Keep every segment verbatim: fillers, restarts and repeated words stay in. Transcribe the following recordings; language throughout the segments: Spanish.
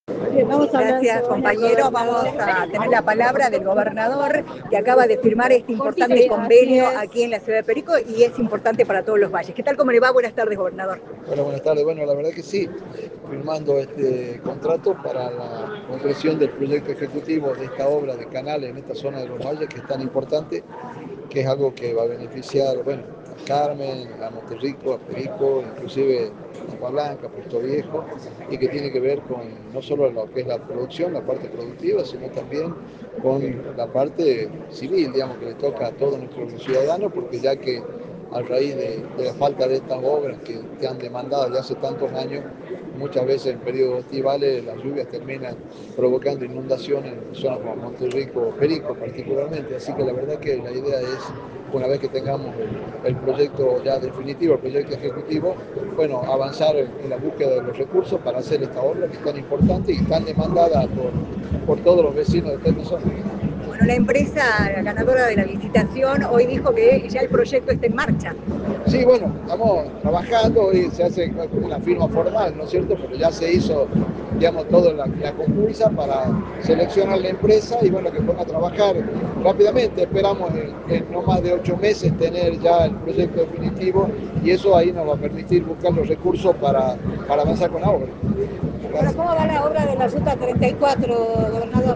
Bien, vamos a hablar Gracias, con el compañero. Vamos a tener la palabra del gobernador que acaba de firmar este importante Sí, convenio así es. aquí en la ciudad de Perico y es importante para todos los valles. ¿Qué tal? ¿Cómo le va? Buenas tardes, gobernador. Hola, buenas tardes. Bueno, la verdad que sí, firmando este contrato para la concreción del proyecto ejecutivo de esta obra de canales en esta zona de los valles, que es tan importante, que es algo que va a beneficiar, bueno, a Carmen, a Monterrico, a Perico, inclusive a Agua Blanca, Puerto Viejo, y que tiene que ver con no solo lo que es la producción, la parte productiva, sino también con la parte civil, digamos, que le toca a todos nuestros ciudadanos, porque ya que a raíz de, de la falta de estas obras que, que han demandado ya hace tantos años, muchas veces en periodos estivales las lluvias terminan provocando inundaciones en zonas como Monterrico, Perico particularmente, así que la verdad que la idea es, una vez que tengamos el, el proyecto ya definitivo, el proyecto ejecutivo, bueno, avanzar en, en la búsqueda de los recursos para hacer esta obra que es tan importante y tan demandada por, por todos los vecinos de toda esta zona. Bueno, la empresa ganadora de la licitación hoy dijo que ya el proyecto está en marcha. Sí, bueno, estamos trabajando, hoy se hace como una firma formal, ¿no es cierto? Pero ya se hizo, digamos, toda la, la compulsa para seleccionar la empresa y bueno, que ponga a trabajar rápidamente. Esperamos en, en no más de ocho meses tener ya el proyecto definitivo y eso ahí nos va a permitir buscar los recursos para, para avanzar con la obra. Bueno, ¿cómo va la obra de la Ruta treinta y cuatro, gobernador?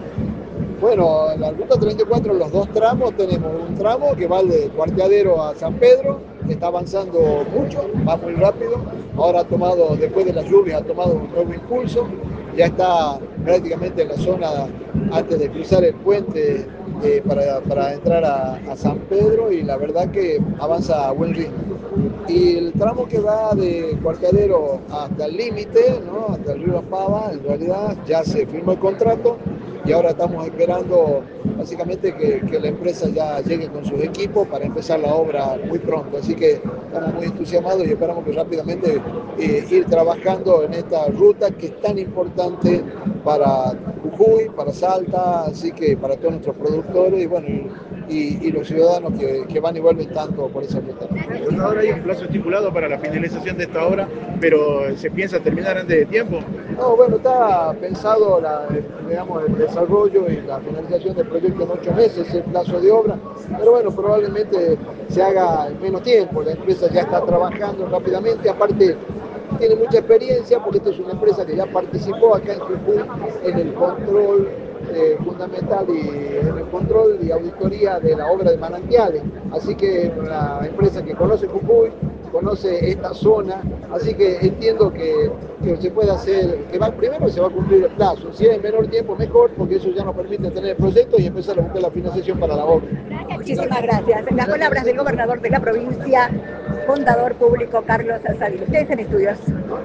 Bueno, en la ruta treinta y cuatro, los dos tramos, tenemos un tramo que va de Cuarteadero a San Pedro, que está avanzando mucho, va muy rápido. Ahora ha tomado, después de las lluvias, ha tomado un nuevo impulso. Ya está prácticamente en la zona antes de cruzar el puente eh, para, para, entrar a, a San Pedro y la verdad que avanza a buen ritmo. Y el tramo que va de Cuarteadero hasta el límite, ¿no? Hasta el río Pava, en realidad ya se firmó el contrato y ahora estamos esperando básicamente que, que la empresa ya llegue con sus equipos para empezar la obra muy pronto. Así que estamos muy entusiasmados y esperamos que rápidamente eh, ir trabajando en esta ruta que es tan importante para Jujuy, para Salta, así que para todos nuestros productores y bueno, y, y, y los ciudadanos que, que van y vuelven tanto por esa ruta. Ahora hay un plazo estipulado para la finalización de esta obra, pero ¿se piensa terminar antes de tiempo? No, bueno, está pensado la, digamos, el desarrollo y la finalización del proyecto en ocho meses, el plazo de obra, pero bueno, probablemente se haga en menos tiempo. La empresa ya está trabajando rápidamente, aparte tiene mucha experiencia porque esta es una empresa que ya participó acá en Jujuy en el control eh, fundamental y en el control y auditoría de la obra de manantiales. Así que una empresa que conoce Jujuy, conoce esta zona, así que entiendo que, que se puede hacer, que va, primero se va a cumplir el plazo, si es en menor tiempo mejor, porque eso ya nos permite tener el proyecto y empezar a buscar la financiación para la obra. Muchísimas gracias. Las palabras del gobernador de la provincia, contador público Carlos Savino. Ustedes en estudios.